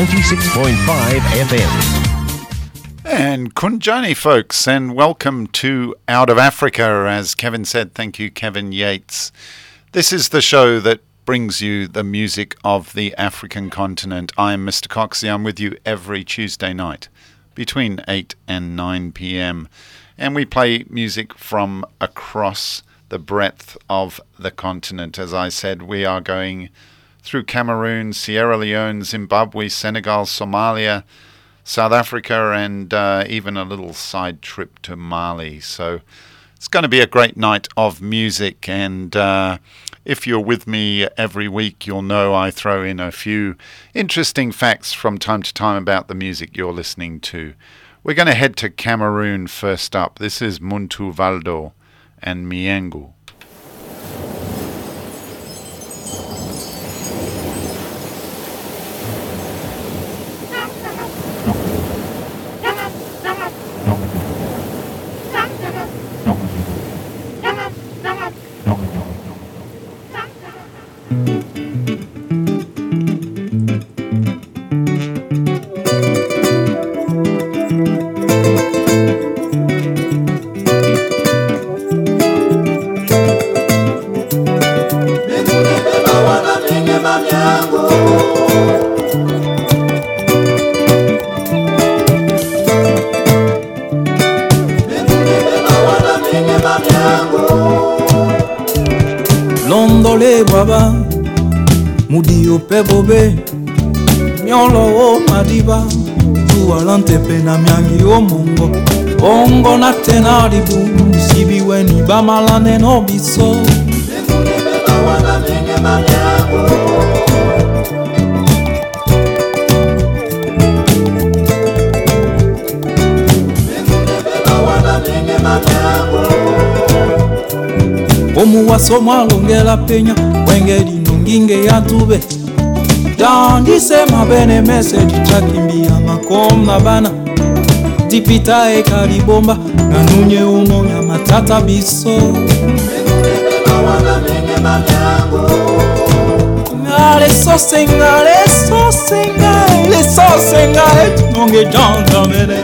96.5 FM. And Kunjani, folks, and welcome to Out of Africa. As Kevin said, thank you, Kevin Yates. This is the show that brings you the music of the African continent. I'm Mr. Coxie. I'm with you every Tuesday night between 8 and 9 p.m. And we play music from across the breadth of the continent. As I said, we are going through Cameroon, Sierra Leone, Zimbabwe, Senegal, Somalia, South Africa, and even a little side trip to Mali. So it's going to be a great night of music. And if you're with me every week, you'll know I throw in a few interesting facts from time to time about the music you're listening to. We're going to head to Cameroon first up. This is Muntu Valdo and Miengu. Mudio pebobe Nyolo o madiba Tualante pena miangi o mongo Ongo na tena ribu Sibi weni bamalane no biso Omu wasoma longela penya Wengedi nonginge ya tube Dandise mabene message Chakimbia makom na bana Dipita e karibomba Nanunye umonya matata biso Ngale so senga Nonge janga mene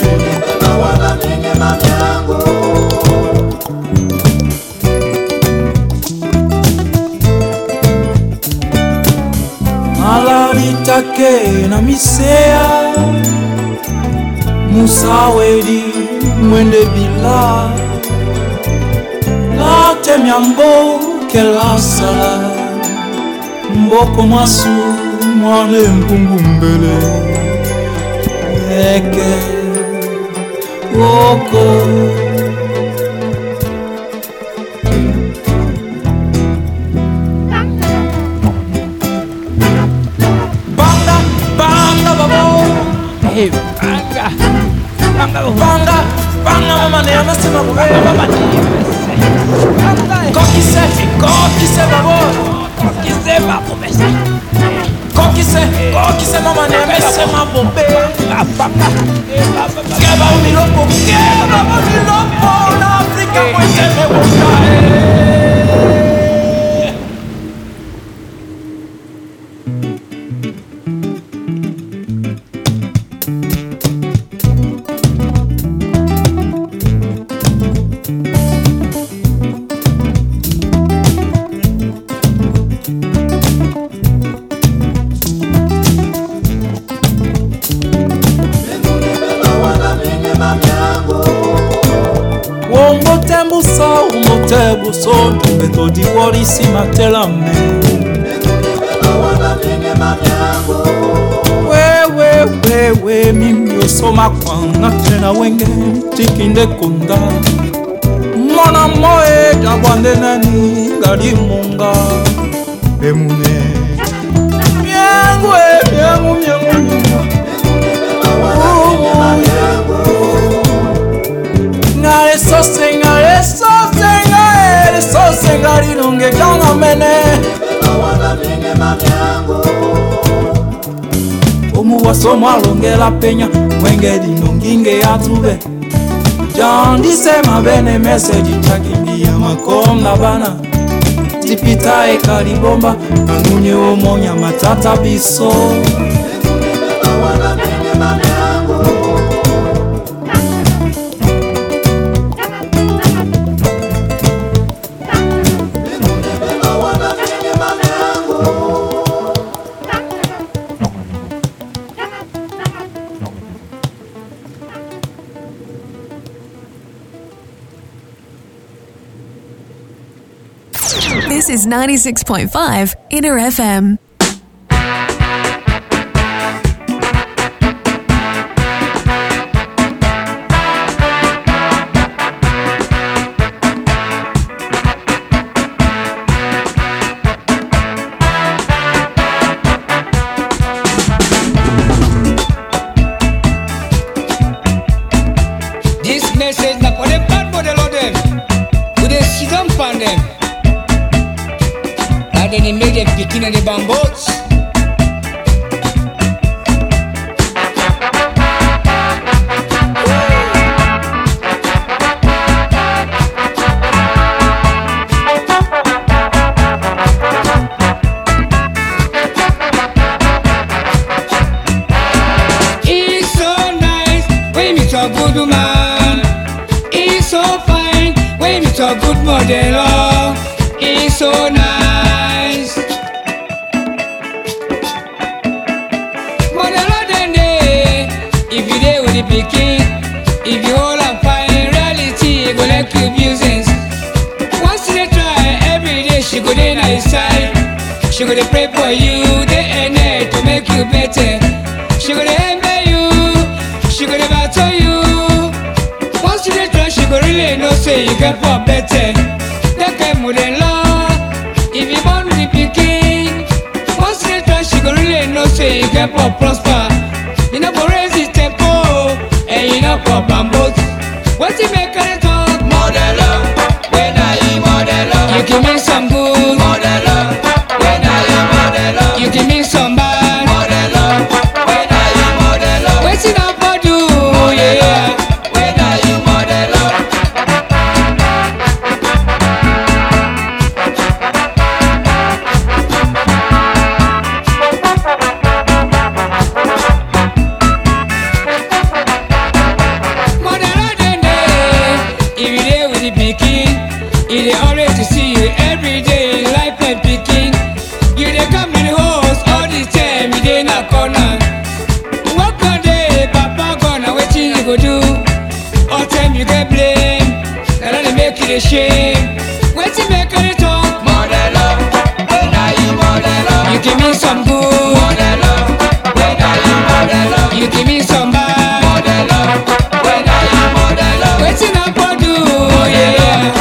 Alaritake na misea Musawedi mwende bila Late miambo kela sala Mboko masu mwane mpungu mbele Eke Woko Banga mama ne anasema kubeba mama ni Kokise babo Kokise babo besa Kokise mama ne anasema bombe Geba unilopo na Afrika mweze mewoka Umotebo so Metodi warisi matelame Wewe mimi osoma kwana tena wenge Tikinde kunda Mwana moe jabwande nani Gari munga Emune Miengu Ngale so senga rinonge janga mene Omu wasoma longela penya Mwenge dinonginge ya tube Jandise mabene message Chakimbia makom na bana Dipita e karibomba Nanunye umonya matata biso This is 96.5 Inner FM. This message na for them bad body of them. Who they sit down on them. And then he made them picking on the bamboos. It's so nice when you meet a good man. It's so fine when you meet a good model. It's so nice. Model then day, if you there with the picking, if you hold and find in reality, it go like you business. Once they try every day, she go there on his side. She go to pray for you day and night to make you better. She go to envy you, she go to battle you. Once they try, she go really know say you get for better. That kind model law. If you born with the picking, once they try, she go really know say you get for prosper. You know for raise the tempo, and you know for bamboos. What you make her talk? Model up, when I am model up. You give me some good model up, when I am model up. You give me some bad model up, when I am model up. What's it up for do? Yeah, when I am model up. You dey always to see you every day, life and picking. You dey come in the house all the time, you dey in a corner. What one day, Papa gonna wetin you go do? All time you get blame, na don dey make you dey shame. Wetin make you dey talk? Model up, when are you model up? You give me some good. Model up, when are you model up? You give me some bad. Model up, when are you model up? Wetin I for do? Yeah.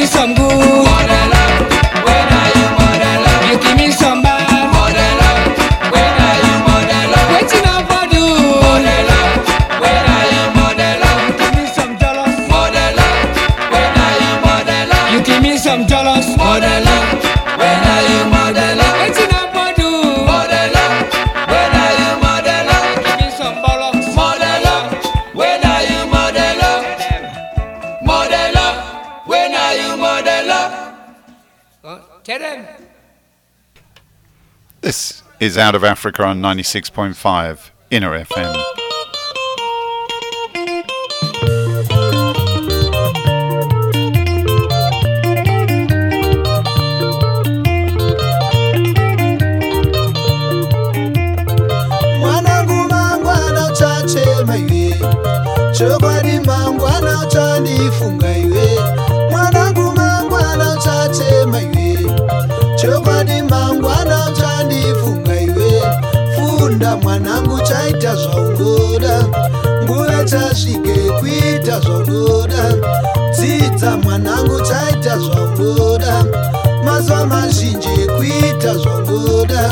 me some good. Model up, when are you model up? You give me some bad. Model up, when are you model up? Waiting up for do. Model up, when are you model up? You give me some dollars. Model up, when are you model up? You give me some dollars. Model up, when are you model up? Waiting up for do. Model up, when are you model up? Give me some bollocks. Model up, when are you model up? Model up, when are you model up? Tell them. This is Out of Africa on 96.5 Inner FM. Mwanangu mangwana uchachema iwe, chokwadi mangwana uchandifunga iwe. Mwanangu mangwana uchachema iwe, chokwadi mangwana uchandifunga iwe. Funda mwanangu chaita zvaungoda, nguva chasvike kuita zvaungoda. Dzidza mwanangu chaita zvaungoda, mazuva mazhinji kuita zvaungoda.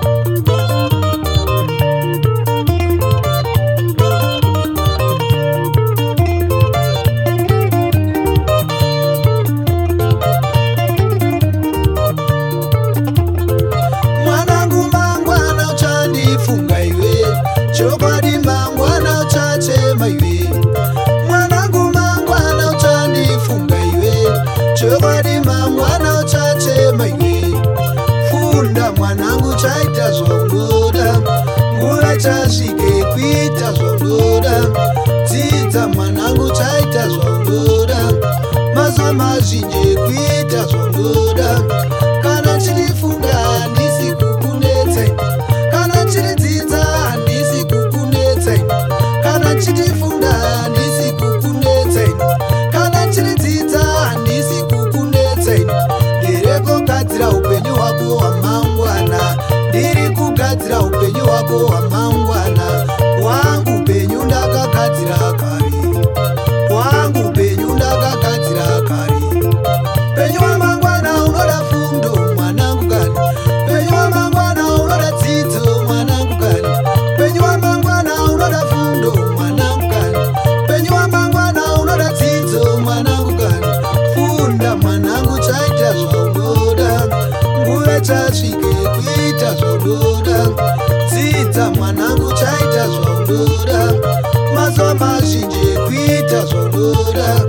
Mwanangu mangwana uchandifunga iwe, chokwadi mangwana uchachema iwe. Mwanangu mangwana uchandifunga iwe, chokwadi mangwana uchachema iwe. Funda mwanangu chaita zvaungoda, nguva chasvike kuita zvaungoda. Dzidza mwanangu chaita zvaungoda, mazuva mazhinji kuita zvaungoda. Kana chirifunga handisi kukunetsai, kana chiridzidza handisi kukunetsai. Kana chirifunga handisi kukunetsai, kana chiridzidza handisi kukunetsai. Ndiri kugadzira upenyu hwako hwamangwana, ndiri kugadzira upenyu hwako hwamangwana. Wangu upenyu ndakagadzira kare, wangu upenyu ndakagadzira kare. Penyu wamangwana unoda fundo mwanangu kani, penyu wamangwana unoda dzidzo mwanangu kani, penyu wamangwana unoda fundo mwanangu kani, penyu wamangwana unoda dzidzo mwanangu kani. Funda mwanangu chaita zvaungoda, nguva chasvike kuita zvaungoda. Dzidza mwanangu chaita zvaungoda, mazuva mazhinji kuita zvaungoda.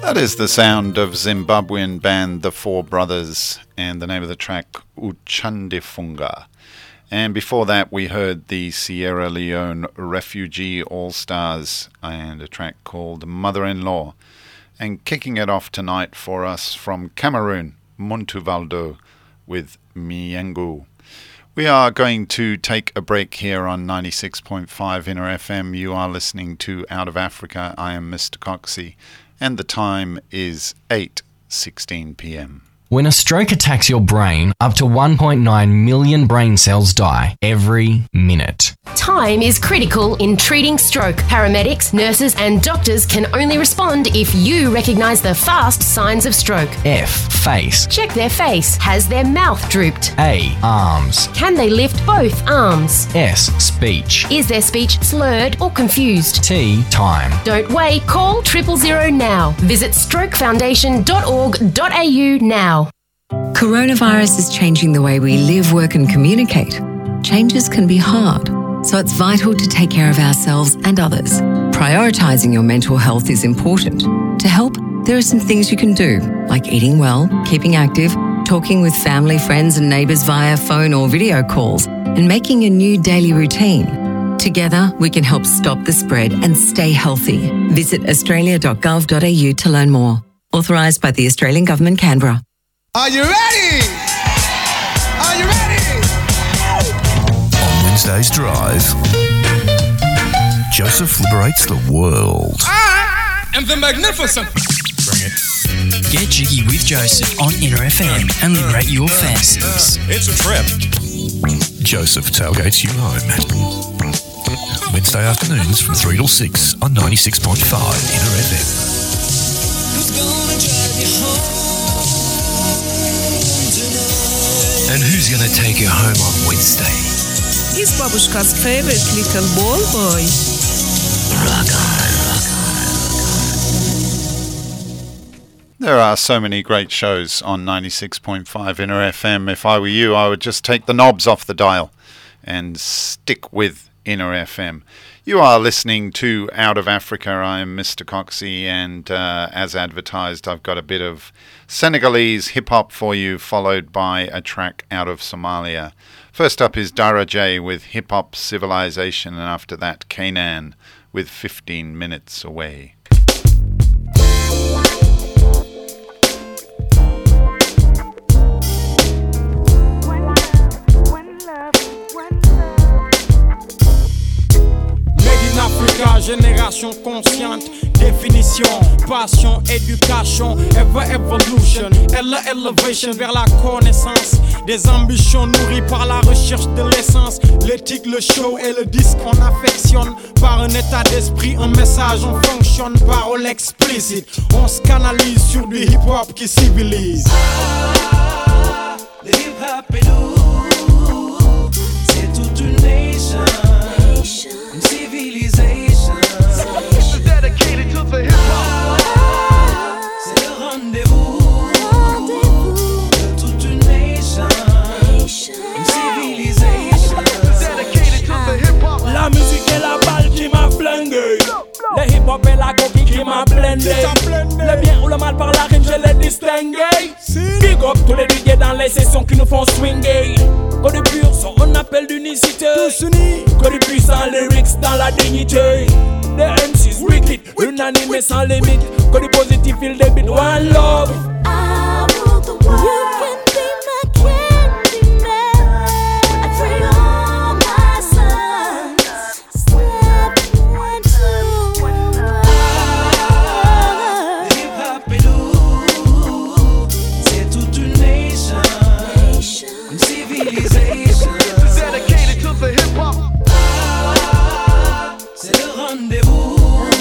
That is the sound of Zimbabwean band The Four Brothers, and the name of the track Uchandifunga. And before that we heard the Sierra Leone Refugee All-Stars and a track called Mother-in-Law. And kicking it off tonight for us from Cameroon, Montuvaldo with Miengu. We are going to take a break here on 96.5 Inner FM. You are listening to Out of Africa. I am Mr. Coxie, and the time is 8:16 p.m. When a stroke attacks your brain, up to 1.9 million brain cells die every minute. Time is critical in treating stroke. Paramedics, nurses and doctors can only respond if you recognise the fast signs of stroke. F. Face. Check their face. Has their mouth drooped? A. Arms. Can they lift both arms? S. Speech. Is their speech slurred or confused? T. Time. Don't wait. Call 000 now. Visit strokefoundation.org.au now. Coronavirus is changing the way we live, work and communicate. Changes can be hard, so it's vital to take care of ourselves and others. Prioritising your mental health is important. To help, there are some things you can do, like eating well, keeping active, talking with family, friends and neighbours via phone or video calls, and making a new daily routine. Together, we can help stop the spread and stay healthy. Visit australia.gov.au to learn more. Authorised by the Australian Government, Canberra. Are you ready? Are you ready? On Wednesday's Drive, Joseph liberates the world. I am the magnificent. Bring it. Get jiggy with Joseph on Inner FM and liberate your fantasies. It's a trip. Joseph tailgates you home. Wednesday afternoons from 3 till 6 on 96.5 Inner FM. Who's gonna drive you home? And who's going to take you home on Wednesday? He's Babushka's favorite little ball boy. Rock on. There are so many great shows on 96.5 Inner FM. If I were you, I would just take the knobs off the dial and stick with Inner FM. You are listening to Out of Africa. I am Mr. Coxie, and as advertised, I've got a bit of Senegalese hip-hop for you, followed by a track out of Somalia. First up is Dara J with Hip Hop Civilization, and after that, Kanan with 15 Minutes Away. Africa, génération consciente, définition, passion, éducation, ever evolution, elevation vers la connaissance, des ambitions nourries par la recherche de l'essence, l'éthique, le show et le disque on affectionne, par un état d'esprit, un message, on fonctionne, parole explicite, on se canalise sur du hip-hop qui civilise. Le hip-hop est nous, c'est toute une nation. Civilization. This is dedicated to the hip-hop. C'est le rendez-vous de toute une nation. Une civilization. This is dedicated to the hip-hop. La musique est la balle qui m'a flingué. Le hip-hop est la coquille qui m'a blendé. Le bien ou le mal par la rime, je l'ai distingué. Big up tous les DJ dans les sessions qui nous font swinger. Que du pur son, on appelle d'unicité. Tous unis. Que du puissant lyrics dans la dignité. Les MCs wicked, unanime sans limite. Que du positif, il débite one love. I rule the world. You can be my candy man. I pray all my sons. Step 1, 2, 1. Le hip-hop est nous, c'est toute une nation. Une civilisation. This is dedicated to the hip-hop. C'est le rendez-vous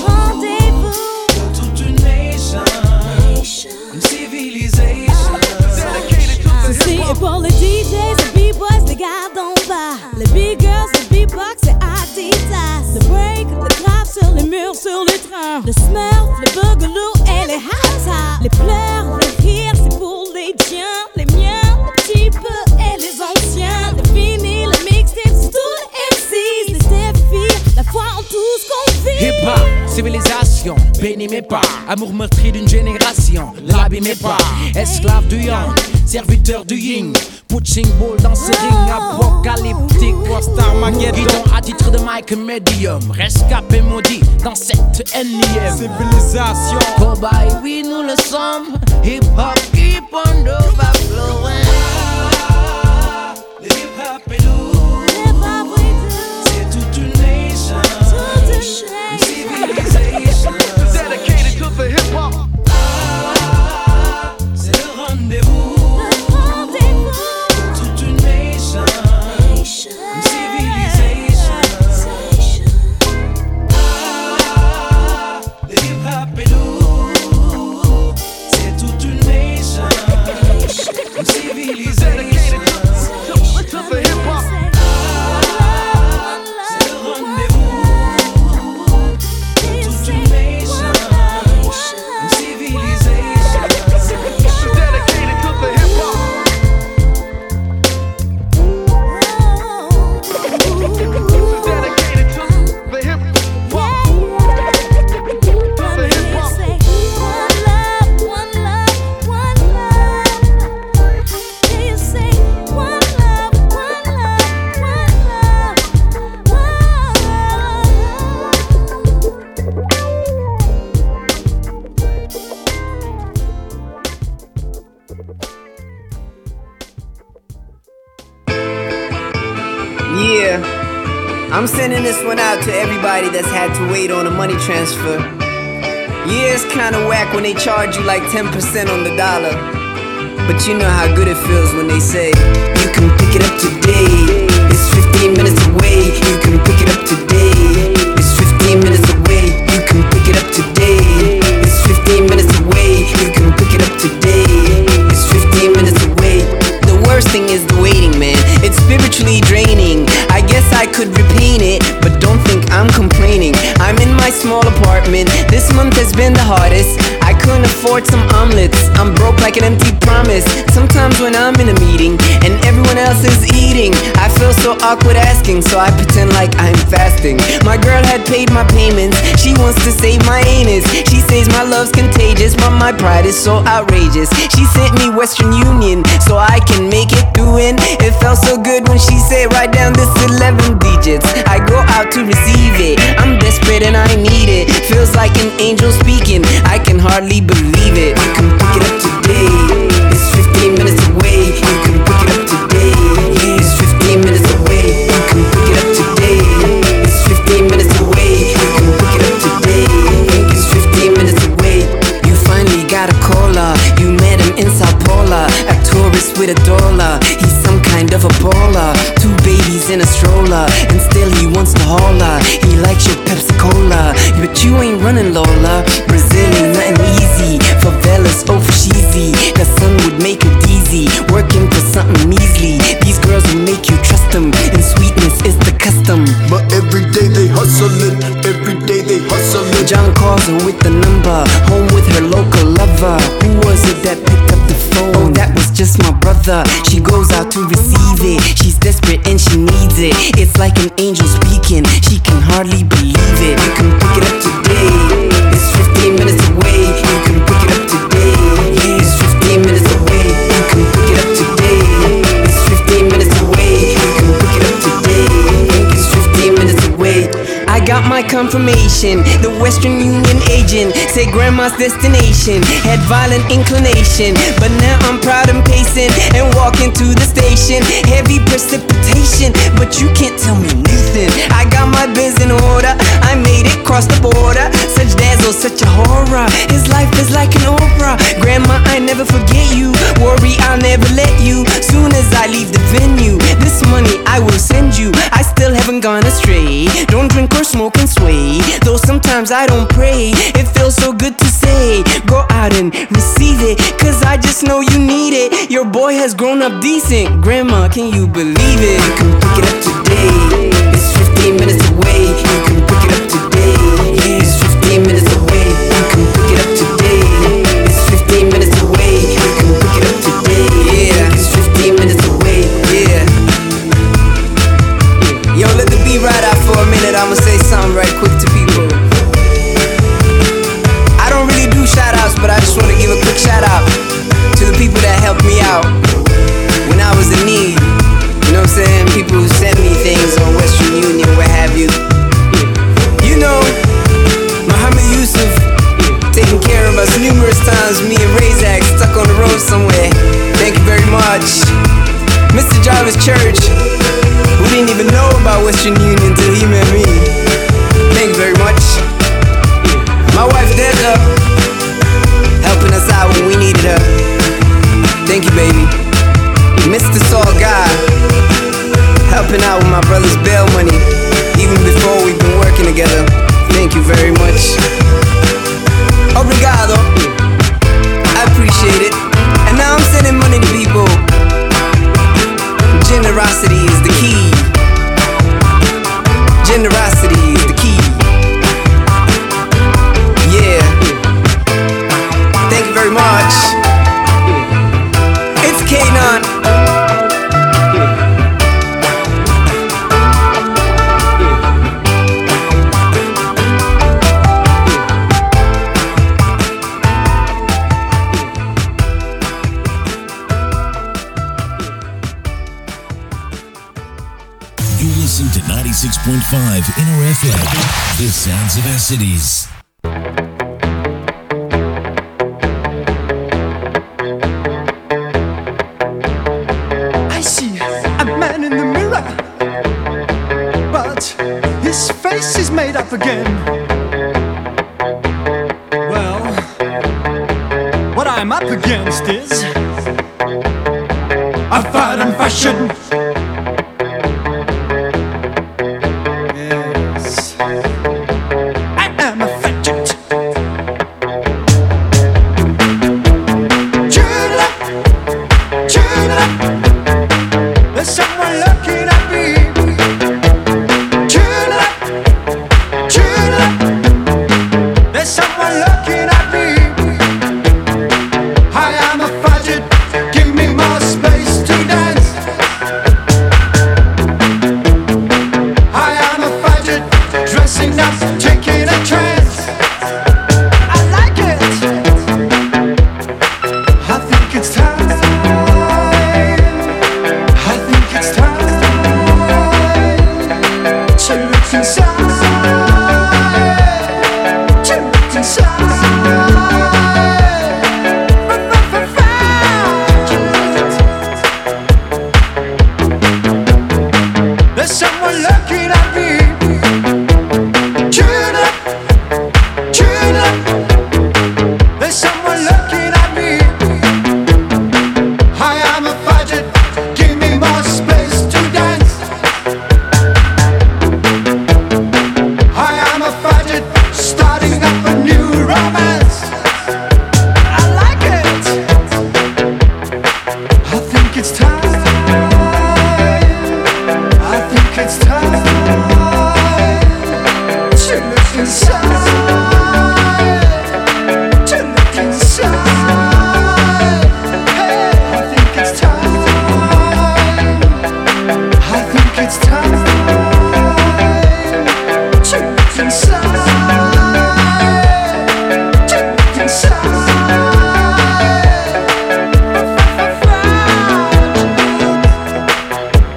de toute une nation. Une civilisation. Dedicated to the See, hip-hop. pour les DJs, les B-boys, les gars d'en bas. Les big girls, les beatbox et Adidas. Le break, le grave sur les murs, sur les trains. Le smurf, le boogaloo et les hats. Les pleurs, les rires, c'est pour les tiens. Les miens, les petits peu et les anciens. Les vinyles, les mixtapes, c'est tous les MCs. Les défis, la foi en tout ce qu'on vit. Hip-hop, Civilisation, bénis pas. Amour meurtri d'une génération, l'abîmez pas. Esclave du yang, serviteur du yin. Punching ball dans ce ring apocalyptique. Post-Armageddon, guidon à titre de Mike Medium. Rescapé maudit dans cette énième civilisation. Cobaye, oui nous le sommes. Hip hop keep on overflowing. Le hip hop est lourd. C'est toute une nation. Une civilisation. Dedicated to the hip hop. C'est le rendez-vous. Toute une nation. Une civilisation. Le hip hop est lourd. C'est toute une nation. Une civilisation. To the hip hop. C'est le rendez-vous. Toute une nation. Une civilisation. Dedicated to the hip hop. Dedicated to the hip hop. To the hip hop. Yeah, I'm sending this one out to everybody that's had to wait on a money transfer. Yeah, it's kinda whack when they charge you like 10% on the dollar. But you know how good it feels when they say, you can pick it up today. It's 15 minutes away, you can pick it up today. It's 15 minutes away, you can pick it up today. It's 15 minutes away, you can pick it up today. It's 15 minutes away. The worst thing is the waiting, man. It's spiritually draining. I guess I could repaint it, but don't think I'm complaining. I'm in my small apartment. This month has been the hardest. I couldn't afford some omelets. I'm broke like an empty promise. Sometimes when I'm in a meeting and everyone else is eating, I feel so awkward asking, so I pretend like I'm fasting. My girl had paid my payments. She wants to save my anus. She says my love's contagious, but my pride is so outrageous. She sent me Western Union so I can make it through, and it felt so good when she said write down this 11 digits. I go out to receive it. I'm desperate and I need it. Feels like an angel speaking. I can hardly believe it. You can pick it up today. It's 15 minutes away. You can pick it up today. It's 15 minutes away. You can pick it up today. It's 15 minutes away. You can pick it up today. It's 15 minutes away. You finally got a caller. You met him in Sao Paulo. A tourist with a dollar. He's some kind of a baller. 2 babies in a stroller, and still he wants to holler. He likes your Pepsi Cola, but you ain't running, Lola. Brazil ain't nothing easy. Favelas over cheesy. The sun would make her dizzy. Working for something measly. These girls will make you trust them, and sweetness is the custom. But every day they hustling. Every day they hustling. John calls her with the number. Home with her local lover. Who was it that picked up the phone? Oh, that was just my brother. She goes out to receive it. She's desperate and she needs it. It's like an angel speaking. She can hardly believe it. You can pick it up today. It's 15 minutes away. You can pick it up today. It's 15 minutes away. You can pick it up today. It's 15 minutes away. You can pick it up today. It's 15 minutes away. I got my confirmation. The Western Union agent said grandma's destination had violent inclination, but now I'm proud and pacing and walking to the station. Heavy precipitation, but you can't tell me nothing. I got my biz in order. I made it cross the border. Such dazzle, such a horror. His life is like an opera. Grandma, I never forget you. Worry, I'll never let you. Soon as I leave the venue, this money I will send you. I still haven't gone astray. Don't drink or smoke and sway. Though sometimes I don't pray. It feels so good to say, go out and receive it, cause I just know you need it. Your boy has grown up decent. Grandma, can you believe it? You can pick it up today. It's 15 minutes away. You can pick it up today. It's 15 minutes away. You can pick it up today. It's 15 minutes away. You can pick it up today. Yeah, it's 15 minutes away. Yeah. Yo, let the beat ride out for a minute. I'ma say something right quick to people. Thank you very much. Obrigado. I appreciate it. And now I'm sending money to people. Generosity is the key. Generosity is the key. Yeah. Thank you very much. It's K-Non. Listen to 96.5 Inner FM, the sounds of our cities. I see a man in the mirror, but his face is made up again. Well, what I'm up against is a fine fashion.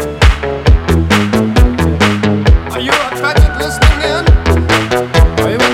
Are you a tragic listening in? Are you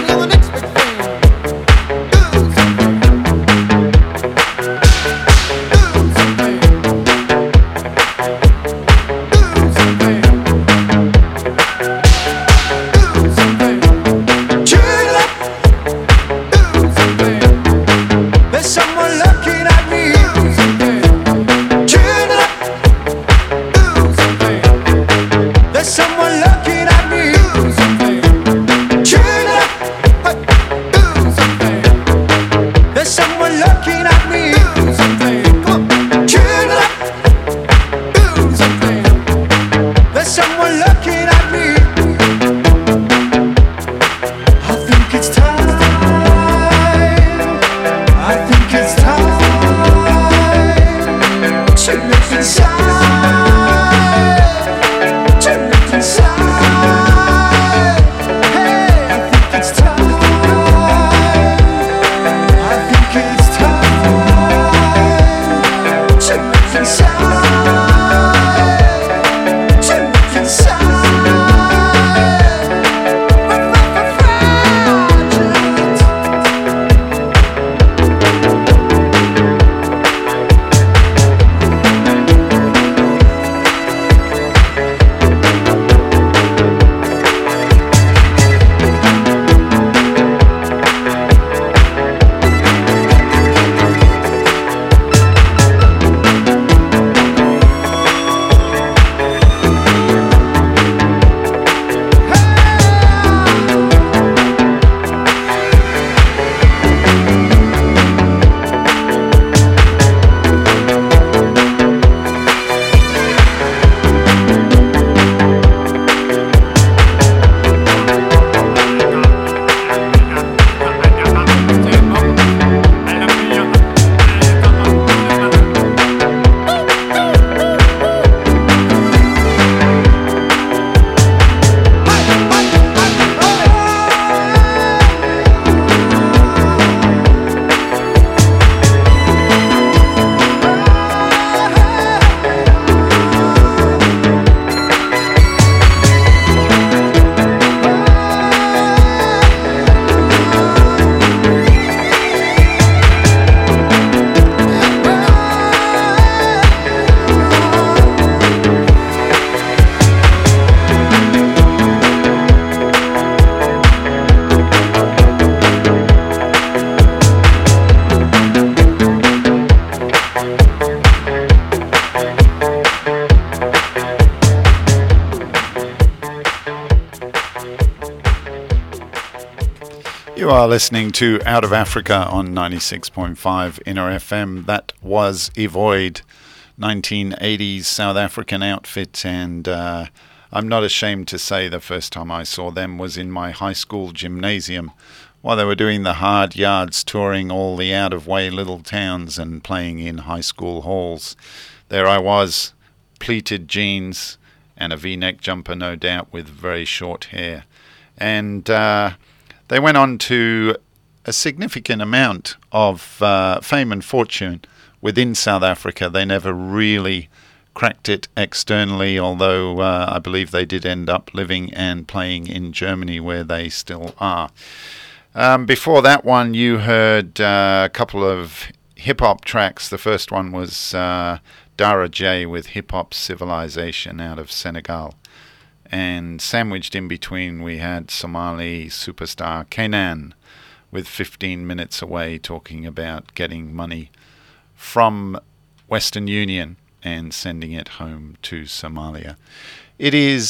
You are listening to Out of Africa on 96.5 Inner FM. That was Evoid, 1980s South African outfit, and I'm not ashamed to say the first time I saw them was in my high school gymnasium while they were doing the hard yards, touring all the out-of-way little towns and playing in high school halls. There I was, pleated jeans and a V-neck jumper, no doubt, with very short hair. And they went on to a significant amount of fame and fortune within South Africa. They never really cracked it externally, although I believe they did end up living and playing in Germany, where they still are. Before that one, you heard a couple of hip-hop tracks. The first one was Dara J with Hip Hop Civilization out of Senegal. And sandwiched in between, we had Somali superstar Kanan with 15 Minutes Away, talking about getting money from Western Union and sending it home to Somalia. It is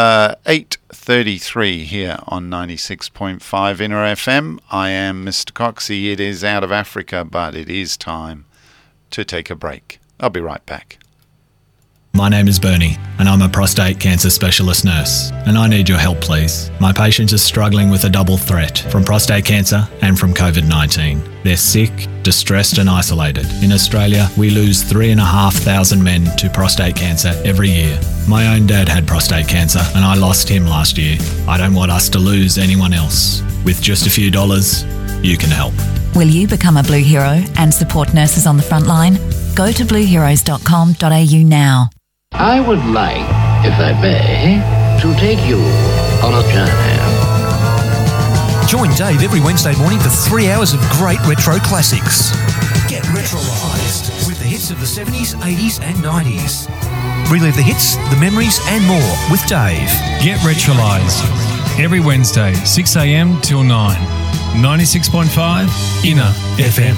8:33 here on 96.5 Inner FM. I am Mr. Coxie. It is Out of Africa, but it is time to take a break. I'll be right back. My name is Bernie, and I'm a prostate cancer specialist nurse, and I need your help, please. My patients are struggling with a double threat from prostate cancer and from COVID-19. They're sick, distressed and isolated. In Australia, we lose 3,500 men to prostate cancer every year. My own dad had prostate cancer, and I lost him last year. I don't want us to lose anyone else. With just a few dollars, you can help. Will you become a Blue Hero and support nurses on the front line? Go to blueheroes.com.au now. I would like, if I may, to take you on a journey. Join Dave every Wednesday morning for 3 hours of great retro classics. Get retrolised with the hits of the 70s, 80s and 90s. Relive the hits, the memories and more with Dave. Get retrolised every Wednesday, 6 a.m. till 9. 96.5 Inner FM.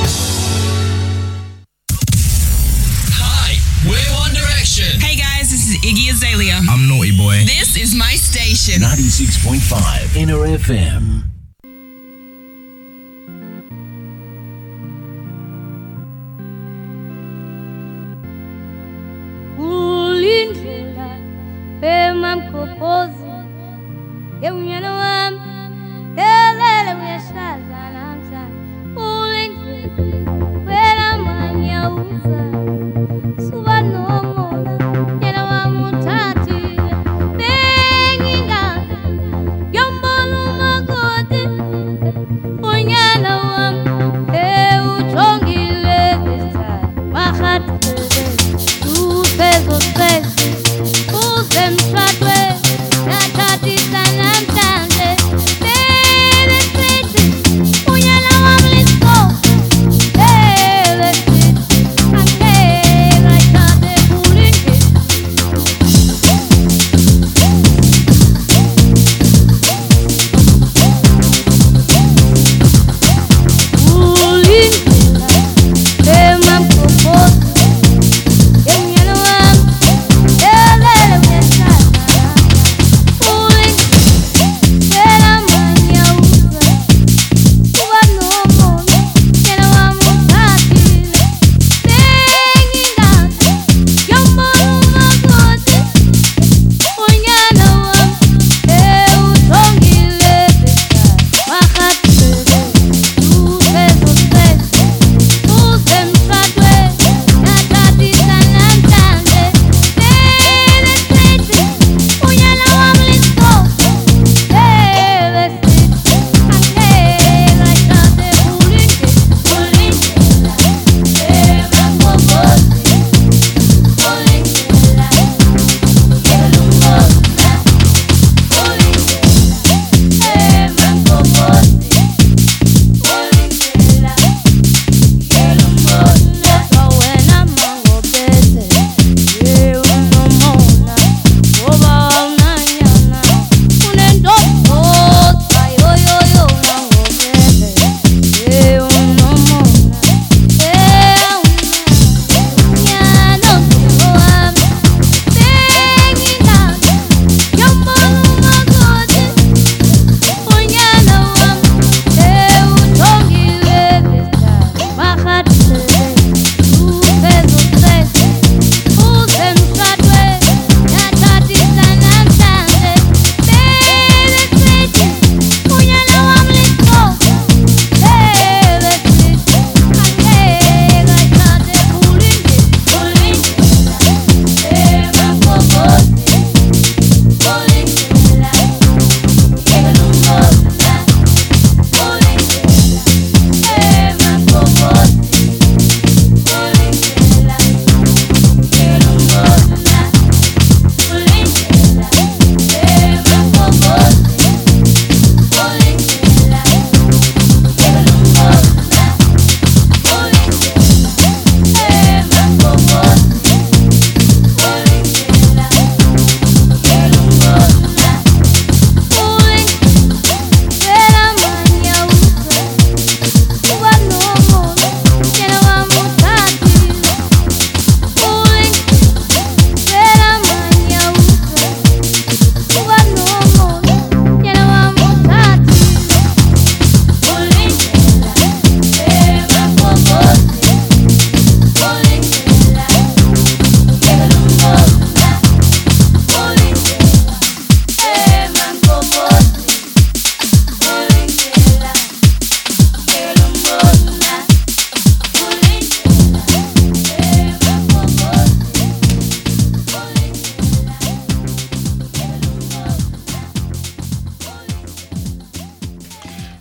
We're One Direction. Hey guys, this is Iggy Azalea. I'm Naughty Boy. This is my station. 96.5 Inner FM. Ulindlela bema mkopozi yeunyana wami elele uyashadla namhlanje. Ulindlela wena manya uza suba nomola yena wamuthathile bengingazi yombona umagoya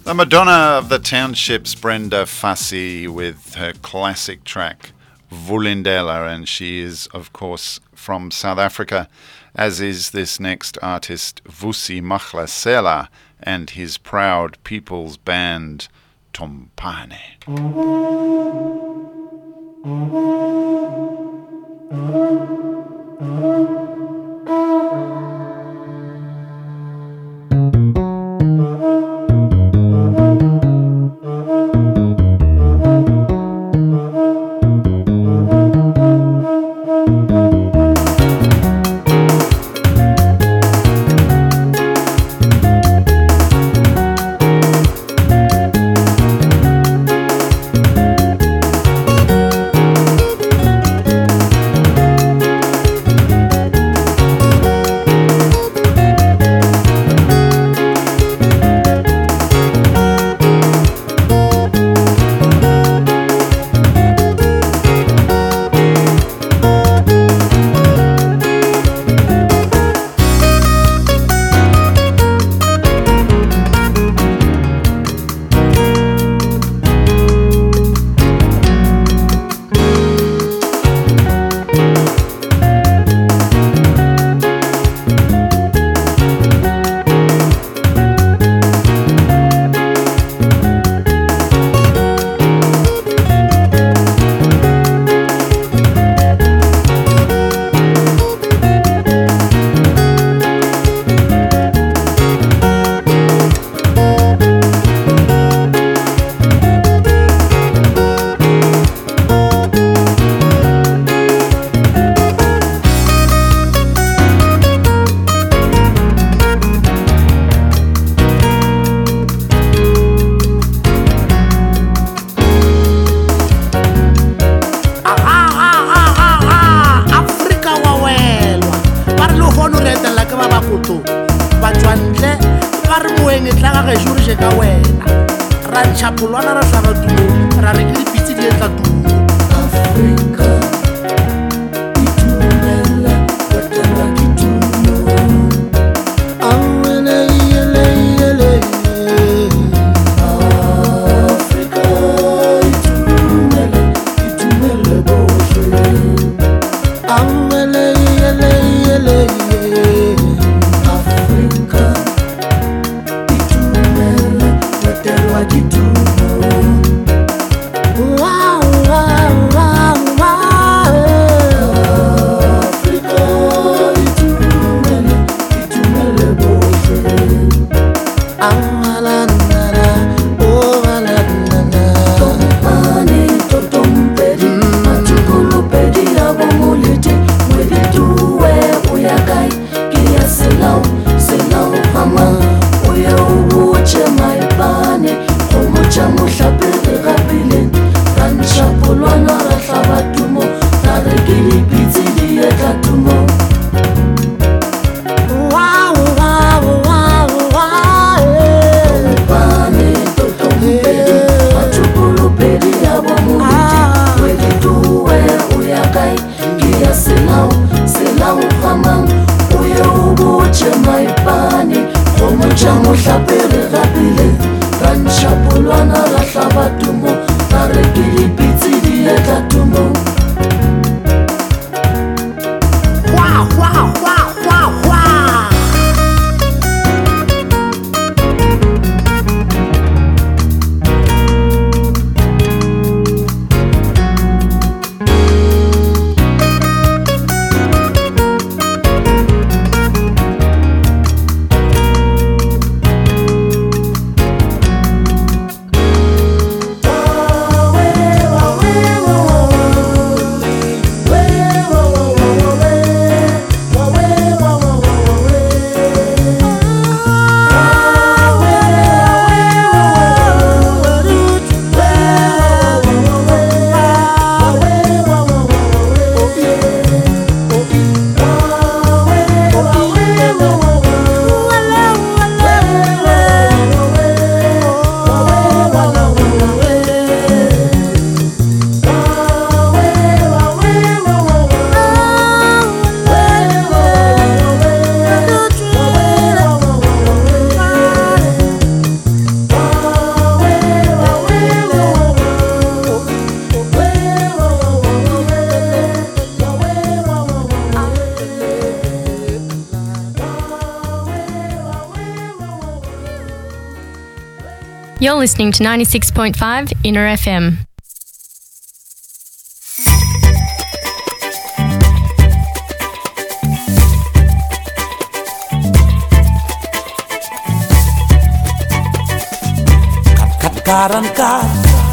The Madonna of the Townships, Brenda Fassie, with her classic track Vulindela, and she is, of course, from South Africa, as is this next artist, Vusi Mahlasela, and his proud people's band, Tompane. You're listening to 96.5 Inner FM. Karankat,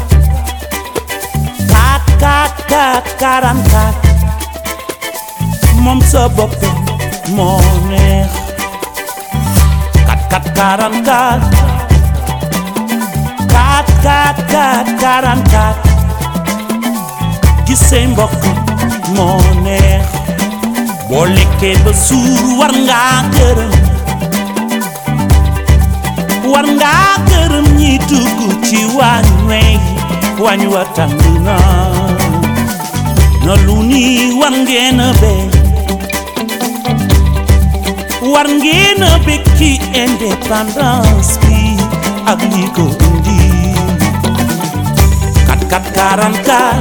karankat, moom sa boppam moo neex. Karankat, karankat, gis say mbokk moo neex. Boo lekkee ba suur war ngaa gërëm. War ngaa gërëm ñi dugg ci waañ wa tàng na lu ni war ngeen a bég. War ngeen a bég ci indépendance bi ak li ko indi. Karankat,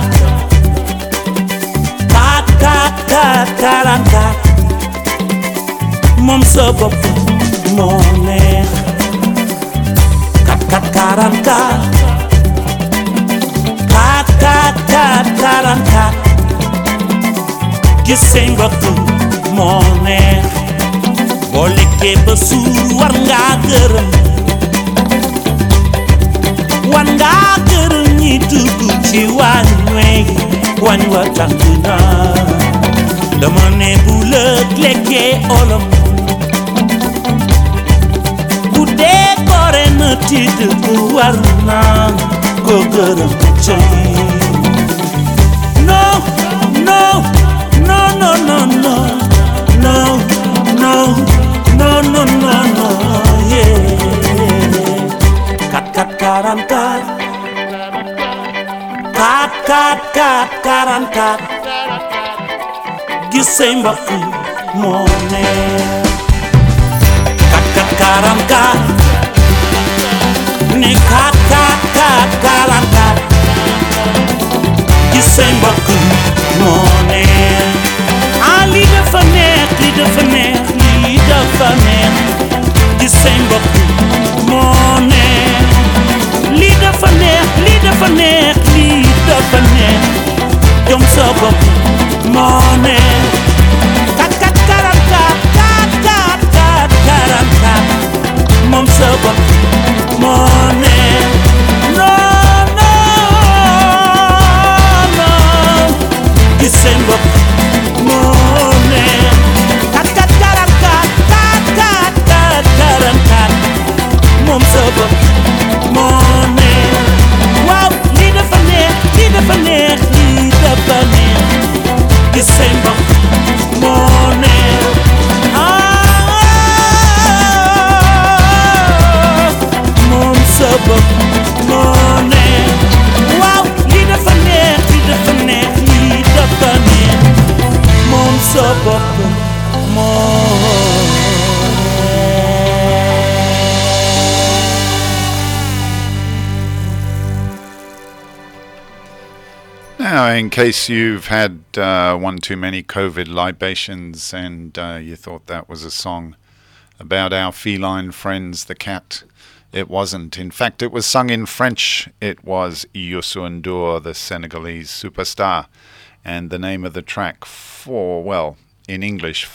karankat, moom sa bopp moo neex. Karankat, karankat, gis say mbokk moo neex. Boo lekkee ba suur war ngaa gërëm. War ngaa gërëm ñi dugg ci waañ wa tàng na. Dama ne bu lëg lekkee olom. Bu dee gore na tidd bu war naa ko gërëm cay. No, no, no, no, no, no, no, no, no, no, no, no, yeah. Karankat, karankat, gis say mbokk moo neex. Karankat, ne karankat, gis say mbokk moo neex. Ah, lii dafa neex, lii dafa neex, lii dafa neex, gis say mbokk moo neex. Lii dafa neex, lii dafa neex, lii dafa neex, jom sa bopp moo neex. Karankat, karankat, moom sa bopp moo neex. No, no, no, gis say mbokk moo neex. Karankat, karankat, moom sa bopp moo neex. Waaw, lii dafa neex, lii dafa neex, lii dafa neex, gis say mbokk moo neex. Moom sa bopp moo neex. Waaw, lii dafa neex, lii dafa neex, lii dafa neex, moom sa bopp moo Now, in case you've had one too many COVID libations and you thought that was a song about our feline friends, the cat, it wasn't. In fact, it was sung in French. It was Youssou N'Dour, the Senegalese superstar. And the name of the track, in English,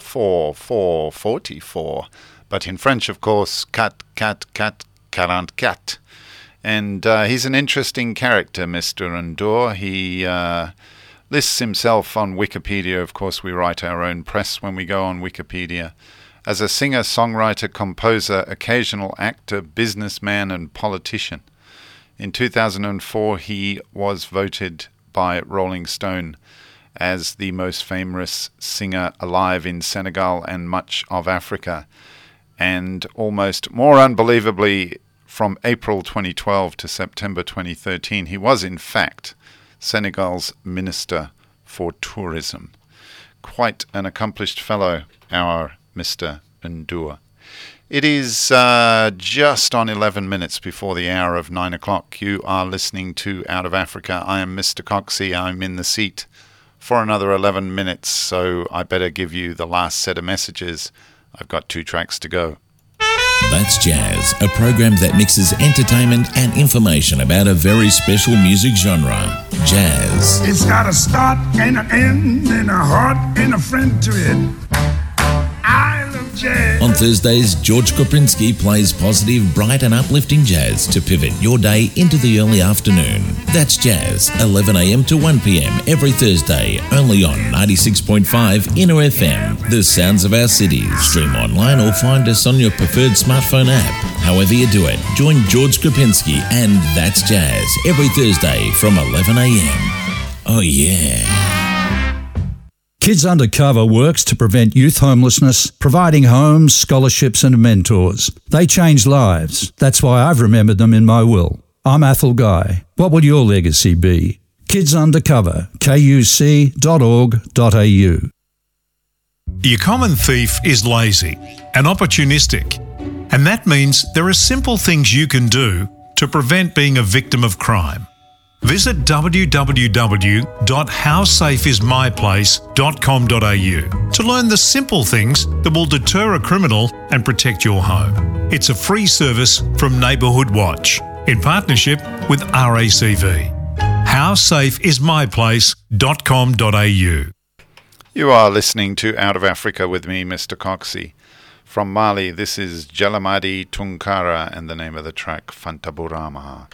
44444. But in French, of course, cat, 44. And he's an interesting character, Mr. N'Dour. He lists himself on Wikipedia. Of course, we write our own press when we go on Wikipedia. As a singer, songwriter, composer, occasional actor, businessman, and politician. In 2004, he was voted by Rolling Stone as the most famous singer alive in Senegal and much of Africa. And almost more unbelievably, from April 2012 to September 2013, he was in fact Senegal's Minister for Tourism. Quite an accomplished fellow, our Mr. N'Dour. It is just on 11 minutes before the hour of 9 o'clock. You are listening to Out of Africa. I am Mr. Coxie. I'm in the seat for another 11 minutes, so I better give you the last set of messages. I've got 2 tracks to go. That's Jazz, a program that mixes entertainment and information about a very special music genre, jazz. It's got a start and an end and a heart and a friend to it. I love jazz. On Thursdays, George Koprinski plays positive, bright and uplifting jazz to pivot your day into the early afternoon. That's Jazz, 11 a.m. to 1 p.m. every Thursday, only on 96.5 Inner FM, the sounds of our cities. Stream online or find us on your preferred smartphone app. However you do it, join George Kopinski and That's Jazz every Thursday from 11 a.m. Oh yeah. Kids Undercover works to prevent youth homelessness, providing homes, scholarships and mentors. They change lives. That's why I've remembered them in my will. I'm Athol Guy. What will your legacy be? Kids Undercover, kuc.org.au. Your common thief is lazy and opportunistic, and that means there are simple things you can do to prevent being a victim of crime. Visit www.howsafeismyplace.com.au to learn the simple things that will deter a criminal and protect your home. It's a free service from Neighbourhood Watch in partnership with RACV. Howsafeismyplace.com.au. You are listening to Out of Africa with me, Mr. Coxie. From Mali, this is Jalamadi Tunkara and the name of the track Fantaburama.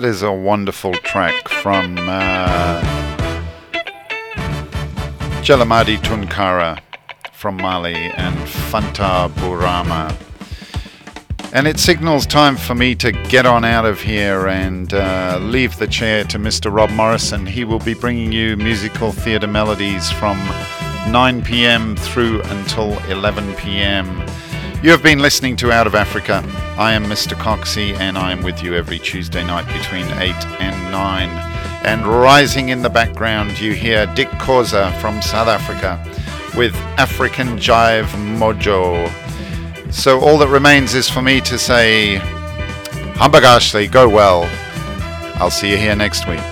is a wonderful track from Jelamadi Tunkara from Mali and Fanta Burama. And it signals time for me to get on out of here and leave the chair to Mr. Rob Morrison. He will be bringing you musical theatre melodies from 9 p.m. through until 11 p.m. You have been listening to Out of Africa. I am Mr. Coxey, and I am with you every Tuesday night between 8 and 9. And rising in the background, you hear Dick Koza from South Africa with African Jive Mojo. So all that remains is for me to say, Hambagashli, go well. I'll see you here next week.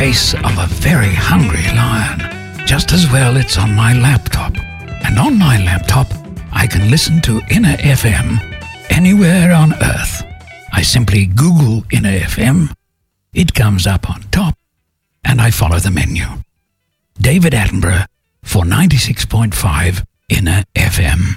face of a very hungry lion. Just as well it's on my laptop. And on my laptop, I can listen to Inner FM anywhere on Earth. I simply Google Inner FM, it comes up on top, and I follow the menu. David Attenborough for 96.5 Inner FM.